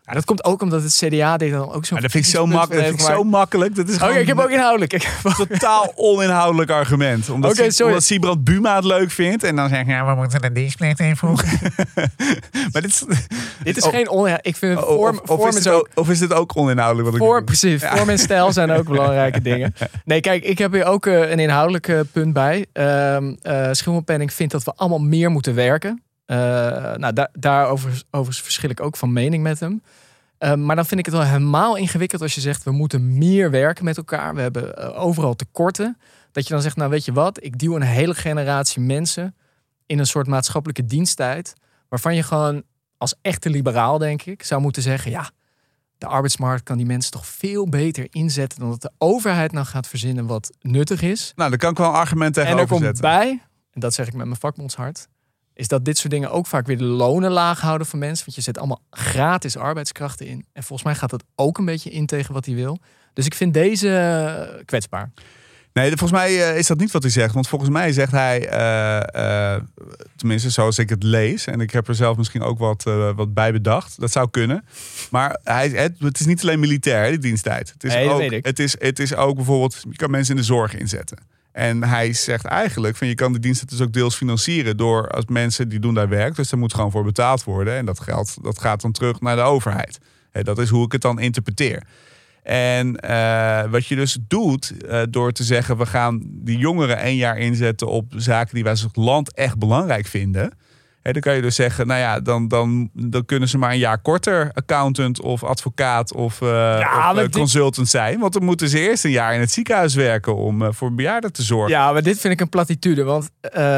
Ja, dat komt ook omdat het CDA deed dan ook zo. Dat vind ik zo makkelijk. Dat is gewoon ik heb ook inhoudelijk. een totaal oninhoudelijk argument. Omdat Sybrand Buma het leuk vindt. En dan zeg je, we moeten de dienstplicht invoegen. Maar dit is geen oninhoudelijk. Ik vind het of is dit ook oninhoudelijk? Precies. Vorm en stijl zijn ook belangrijke dingen. Nee, kijk, ik heb hier ook een inhoudelijk punt bij. Schimmelpenninck vindt dat we allemaal meer moeten werken. Daarover verschil ik ook van mening met hem. Maar dan vind ik het wel helemaal ingewikkeld als je zegt, we moeten meer werken met elkaar. We hebben overal tekorten. Dat je dan zegt, nou weet je wat, ik duw een hele generatie mensen in een soort maatschappelijke diensttijd, waarvan je gewoon als echte liberaal, denk ik, zou moeten zeggen, ja, de arbeidsmarkt kan die mensen toch veel beter inzetten dan dat de overheid nou gaat verzinnen wat nuttig is. Nou, daar kan ik wel een argument tegenover zetten. En er komt bij, en dat zeg ik met mijn vakbondshart, is dat dit soort dingen ook vaak weer de lonen laag houden van mensen. Want je zet allemaal gratis arbeidskrachten in. En volgens mij gaat dat ook een beetje in tegen wat hij wil. Dus ik vind deze kwetsbaar. Nee, volgens mij is dat niet wat hij zegt. Want volgens mij zegt hij, tenminste zoals ik het lees, en ik heb er zelf misschien ook wat bij bedacht. Dat zou kunnen. Maar het is niet alleen militair, die diensttijd. Het is dat weet ik. Het is ook bijvoorbeeld, je kan mensen in de zorg inzetten. En hij zegt eigenlijk, je kan de diensten dus ook deels financieren door als mensen die doen daar werk. Dus daar moet gewoon voor betaald worden. En dat geld dat gaat dan terug naar de overheid. Dat is hoe ik het dan interpreteer. En wat je dus doet door te zeggen, we gaan die jongeren 1 jaar inzetten op zaken die wij als land echt belangrijk vinden. Dan kan je dus zeggen, nou ja, dan kunnen ze maar 1 jaar korter accountant of advocaat of consultant zijn. Want dan moeten ze eerst 1 jaar in het ziekenhuis werken om voor bejaarden te zorgen. Ja, maar dit vind ik een platitude. Want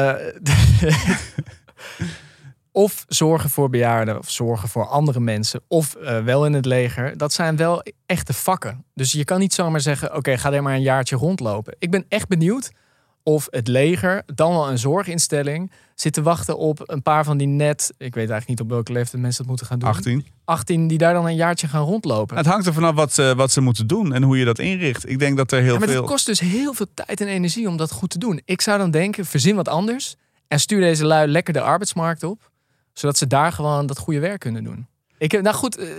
of zorgen voor bejaarden of zorgen voor andere mensen of wel in het leger, dat zijn wel echte vakken. Dus je kan niet zomaar zeggen, oké, ga er maar 1 jaartje rondlopen. Ik ben echt benieuwd of het leger, dan wel een zorginstelling, zit te wachten op een paar van die net, ik weet eigenlijk niet op welke leeftijd mensen dat moeten gaan doen. 18 die daar dan 1 jaartje gaan rondlopen. Het hangt er vanaf wat ze moeten doen en hoe je dat inricht. Ik denk dat er heel maar veel. Het kost dus heel veel tijd en energie om dat goed te doen. Ik zou dan denken, verzin wat anders en stuur deze lui lekker de arbeidsmarkt op, zodat ze daar gewoon dat goede werk kunnen doen. Ik heb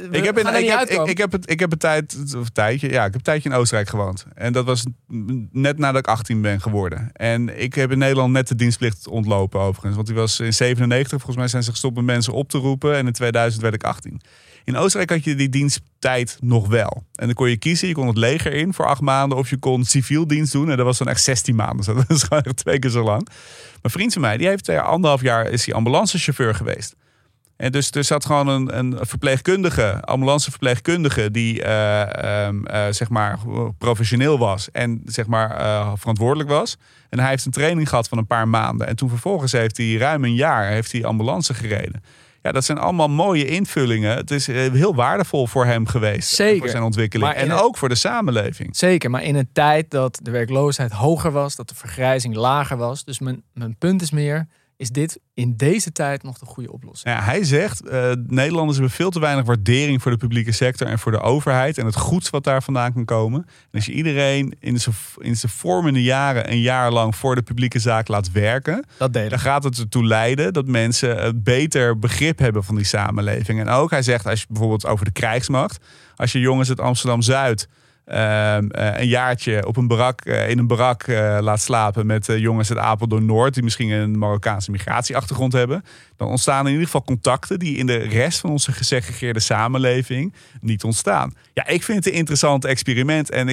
een tijdje in Oostenrijk gewoond. En dat was net nadat ik 18 ben geworden. En ik heb in Nederland net de dienstplicht ontlopen overigens. Want die was in 97, volgens mij zijn ze gestopt met mensen op te roepen. En in 2000 werd ik 18. In Oostenrijk had je die diensttijd nog wel. En dan kon je kiezen, je kon het leger in voor 8 maanden... of je kon civiel dienst doen. En dat was dan echt 16 maanden. Dus dat was gewoon echt 2 keer zo lang. Maar een vriend van mij, die heeft 1,5 jaar is hij ambulancechauffeur geweest. En dus er zat gewoon een verpleegkundige, ambulanceverpleegkundige, die zeg maar professioneel was en zeg maar verantwoordelijk was. En hij heeft een training gehad van een paar maanden. En toen vervolgens heeft hij ruim 1 jaar ambulance gereden. Ja, dat zijn allemaal mooie invullingen. Het is heel waardevol voor hem geweest. Zeker. Voor zijn ontwikkeling. En ook voor de samenleving. Zeker, maar in een tijd dat de werkloosheid hoger was, dat de vergrijzing lager was. Dus mijn punt is meer, is dit in deze tijd nog de goede oplossing? Ja, hij zegt, Nederlanders hebben veel te weinig waardering voor de publieke sector en voor de overheid en het goeds wat daar vandaan kan komen. En als je iedereen in zijn vormende jaren 1 jaar lang voor de publieke zaak laat werken, dan gaat het ertoe leiden dat mensen een beter begrip hebben van die samenleving. En ook, hij zegt, als je bijvoorbeeld over de krijgsmacht, als je jongens uit Amsterdam-Zuid een jaartje op in een barak laat slapen met jongens uit Apeldoorn-Noord die misschien een Marokkaanse migratieachtergrond hebben, dan ontstaan in ieder geval contacten die in de rest van onze gesegregeerde samenleving niet ontstaan. Ja, ik vind het een interessant experiment en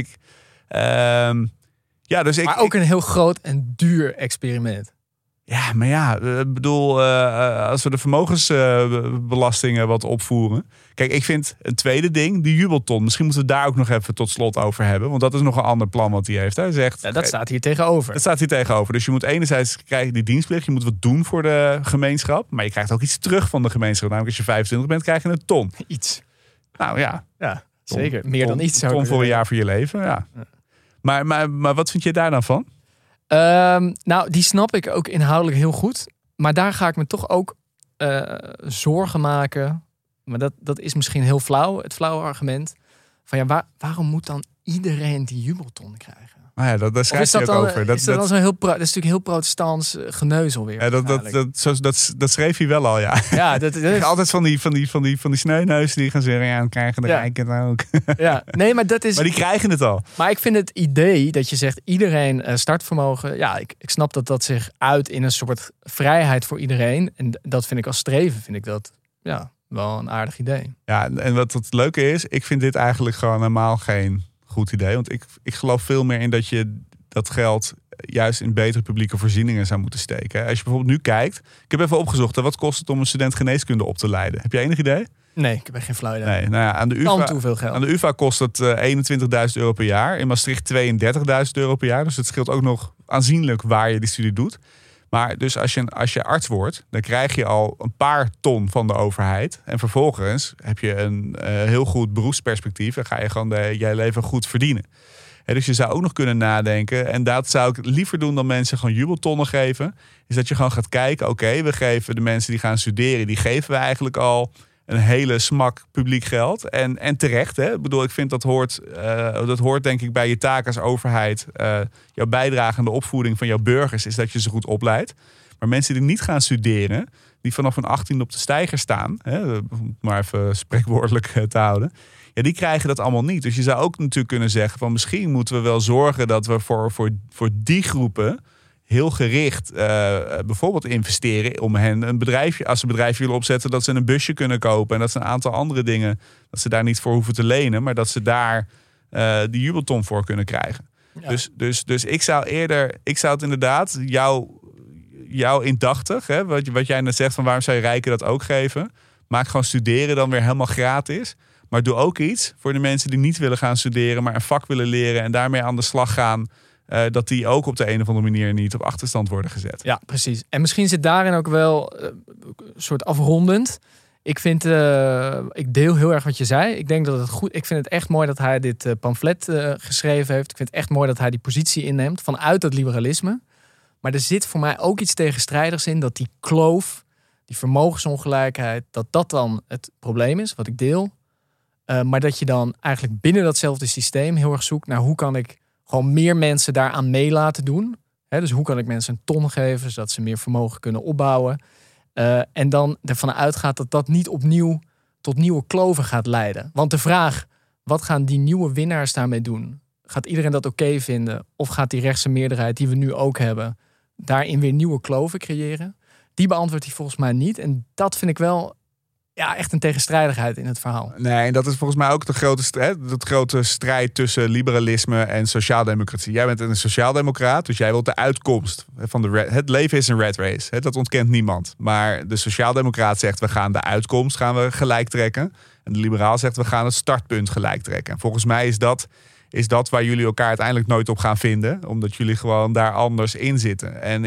maar ook een heel groot en duur experiment. Ja, maar ja, ik bedoel, als we de vermogensbelastingen wat opvoeren. Kijk, ik vind een tweede ding, de jubelton. Misschien moeten we daar ook nog even tot slot over hebben. Want dat is nog een ander plan wat hij heeft. Hij zegt, dat staat hier tegenover. Dat staat hier tegenover. Dus je moet enerzijds krijgen die dienstplicht. Je moet wat doen voor de gemeenschap. Maar je krijgt ook iets terug van de gemeenschap. Namelijk als je 25 bent, krijg je een ton. Iets. Nou ja. Ja, zeker. Meer dan iets. Ton voor een jaar voor je leven, ja. Maar wat vind je daar dan van? Nou, die snap ik ook inhoudelijk heel goed. Maar daar ga ik me toch ook zorgen maken. Maar dat is misschien heel flauw, het flauwe argument. Van ja, waarom moet dan iedereen die jubelton krijgen? Maar ja, daar schrijft hij ook over. Dat is natuurlijk heel protestants geneuzel weer. Ja, dat schreef hij wel al, ja. Ja, dat is altijd van die sneuneuzen die gaan zeggen, ja, dan krijgen de rijken het ook. Ja, nee, maar dat is. Maar die krijgen het al. Maar ik vind het idee dat je zegt iedereen startvermogen. Ja, ik snap dat zich uit in een soort vrijheid voor iedereen. En dat vind ik als streven, vind ik dat wel een aardig idee. Ja, en wat het leuke is, ik vind dit eigenlijk gewoon helemaal geen goed idee. Want ik geloof veel meer in dat je dat geld juist in betere publieke voorzieningen zou moeten steken. Als je bijvoorbeeld nu kijkt, ik heb even opgezocht, wat kost het om een student geneeskunde op te leiden? Heb jij enig idee? Nee, ik heb geen flauw idee. Nee, nou ja, aan de UvA kost het €21.000 per jaar. In Maastricht €32.000 per jaar. Dus het scheelt ook nog aanzienlijk waar je die studie doet. Maar dus als je arts wordt, dan krijg je al een paar ton van de overheid. En vervolgens heb je een heel goed beroepsperspectief. En ga je gewoon je leven goed verdienen. Dus je zou ook nog kunnen nadenken. En dat zou ik liever doen dan mensen gewoon jubeltonnen geven. Is dat je gewoon gaat kijken. Oké, we geven de mensen die gaan studeren. Die geven we eigenlijk al een hele smak publiek geld. En terecht. Hè? Ik bedoel, ik vind dat hoort denk ik bij je taak als overheid. Jouw bijdrage aan de opvoeding van jouw burgers is dat je ze goed opleidt. Maar mensen die niet gaan studeren, die vanaf hun 18 op de steiger staan, om maar even spreekwoordelijk te houden, ja, die krijgen dat allemaal niet. Dus je zou ook natuurlijk kunnen zeggen van misschien moeten we wel zorgen dat we voor die groepen heel gericht bijvoorbeeld investeren om hen een bedrijfje, als ze een bedrijfje willen opzetten, dat ze een busje kunnen kopen en dat ze een aantal andere dingen, dat ze daar niet voor hoeven te lenen, maar dat ze daar die jubelton voor kunnen krijgen. Ja. Dus ik zou het inderdaad jou indachtig, hè, wat jij net zegt van waarom zou je rijken dat ook geven? Maak gewoon studeren dan weer helemaal gratis. Maar doe ook iets voor de mensen die niet willen gaan studeren, maar een vak willen leren en daarmee aan de slag gaan. Dat die ook op de een of andere manier niet op achterstand worden gezet. Ja, precies. En misschien zit daarin ook wel een soort afrondend. Ik deel heel erg wat je zei. Ik denk dat het goed. Ik vind het echt mooi dat hij dit pamflet geschreven heeft. Ik vind het echt mooi dat hij die positie inneemt vanuit dat liberalisme. Maar er zit voor mij ook iets tegenstrijdigs in dat die kloof, die vermogensongelijkheid, dat dan het probleem is, wat ik deel. Maar dat je dan eigenlijk binnen datzelfde systeem heel erg zoekt naar hoe kan ik gewoon meer mensen daaraan mee laten doen. Dus hoe kan ik mensen een ton geven, zodat ze meer vermogen kunnen opbouwen. En dan ervan uitgaat dat dat niet opnieuw tot nieuwe kloven gaat leiden. Want de vraag, wat gaan die nieuwe winnaars daarmee doen? Gaat iedereen dat oké vinden? Of gaat die rechtse meerderheid die we nu ook hebben daarin weer nieuwe kloven creëren? Die beantwoordt hij volgens mij niet. En dat vind ik wel echt een tegenstrijdigheid in het verhaal. Nee, en dat is volgens mij ook de grote strijd tussen liberalisme en sociaaldemocratie. Jij bent een sociaaldemocraat, dus jij wilt de uitkomst van het leven is een rat race. Dat ontkent niemand. Maar de sociaaldemocraat zegt we gaan de uitkomst gelijk trekken. En de liberaal zegt we gaan het startpunt gelijk trekken. En volgens mij is dat waar jullie elkaar uiteindelijk nooit op gaan vinden. Omdat jullie gewoon daar anders in zitten. En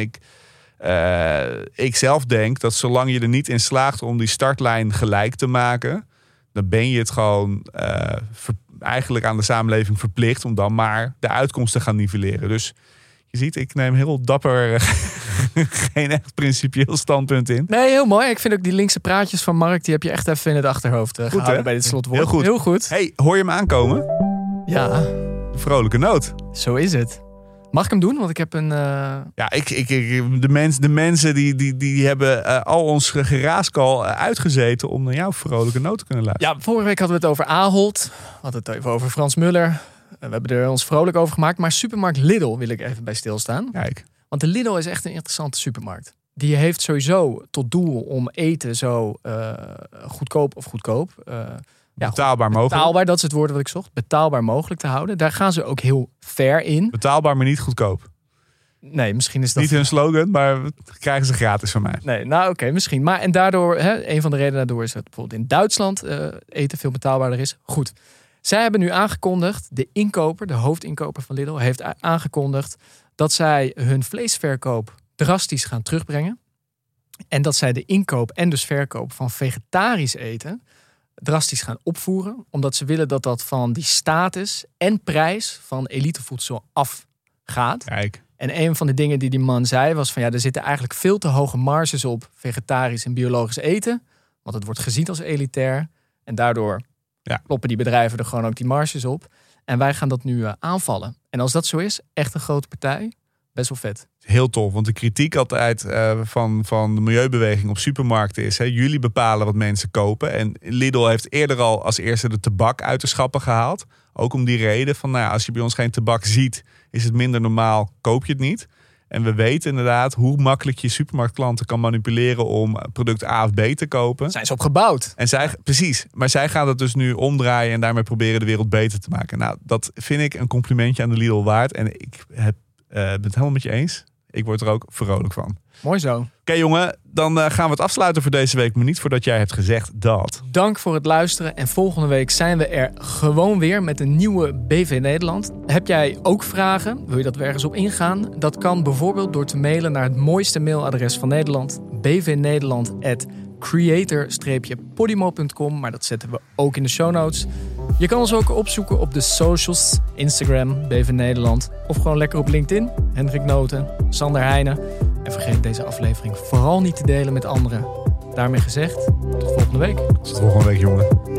ik zelf denk dat zolang je er niet in slaagt om die startlijn gelijk te maken, dan ben je het gewoon eigenlijk aan de samenleving verplicht om dan maar de uitkomst te gaan nivelleren. Dus je ziet, ik neem heel dapper geen echt principieel standpunt in. Nee, heel mooi. Ik vind ook die linkse praatjes van Mark, die heb je echt even in het achterhoofd gehouden bij dit slotwoord. Heel goed. Hey, hoor je hem aankomen? Ja. De vrolijke noot. Zo is het. Mag ik hem doen? Want ik heb een... Ja, de mensen die hebben al ons geraaskal uitgezeten om naar jouw vrolijke noot te kunnen luisteren. Ja, vorige week hadden we het over Ahold. We hadden het even over Frans Muller. We hebben er ons vrolijk over gemaakt. Maar supermarkt Lidl wil ik even bij stilstaan. Kijk. Want de Lidl is echt een interessante supermarkt. Die heeft sowieso tot doel om eten zo goedkoop. Betaalbaar mogelijk. Betaalbaar, dat is het woord wat ik zocht. Betaalbaar mogelijk te houden. Daar gaan ze ook heel ver in. Betaalbaar, maar niet goedkoop. Nee, misschien is dat niet hun slogan, maar krijgen ze gratis van mij. Nee, nou oké, misschien. Maar en daardoor, een van de redenen daardoor is dat bijvoorbeeld in Duitsland eten veel betaalbaarder is. Goed. Zij hebben nu aangekondigd, de hoofdinkoper van Lidl, heeft aangekondigd dat zij hun vleesverkoop drastisch gaan terugbrengen. En dat zij de inkoop en dus verkoop van vegetarisch eten drastisch gaan opvoeren. Omdat ze willen dat dat van die status en prijs van elitevoedsel afgaat. Kijk. En een van de dingen die man zei was van er zitten eigenlijk veel te hoge marges op vegetarisch en biologisch eten. Want het wordt gezien als elitair. En daardoor kloppen die bedrijven er gewoon ook die marges op. En wij gaan dat nu aanvallen. En als dat zo is, echt een grote partij, best wel vet. Heel tof, want de kritiek altijd van de milieubeweging op supermarkten is... jullie bepalen wat mensen kopen. En Lidl heeft eerder al als eerste de tabak uit de schappen gehaald. Ook om die reden van, als je bij ons geen tabak ziet... is het minder normaal, koop je het niet. En we weten inderdaad hoe makkelijk je supermarktklanten kan manipuleren... om product A of B te kopen. Zijn ze opgebouwd. En precies, maar zij gaan dat dus nu omdraaien... en daarmee proberen de wereld beter te maken. Nou, dat vind ik een complimentje aan de Lidl waard. En ik ben het helemaal met je eens. Ik word er ook vrolijk van. Mooi zo. Oké, jongen, dan gaan we het afsluiten voor deze week. Maar niet voordat jij hebt gezegd dat. Dank voor het luisteren. En volgende week zijn we er gewoon weer met een nieuwe BV Nederland. Heb jij ook vragen? Wil je dat we ergens op ingaan? Dat kan bijvoorbeeld door te mailen naar het mooiste mailadres van Nederland. bvnederland@creator-podimo.com. Maar dat zetten we ook in de show notes. Je kan ons ook opzoeken op de socials. Instagram, BV Nederland. Of gewoon lekker op LinkedIn. Hendrik Noten, Sander Heijnen. En vergeet deze aflevering vooral niet te delen met anderen. Daarmee gezegd, tot volgende week. Tot volgende week, jongen.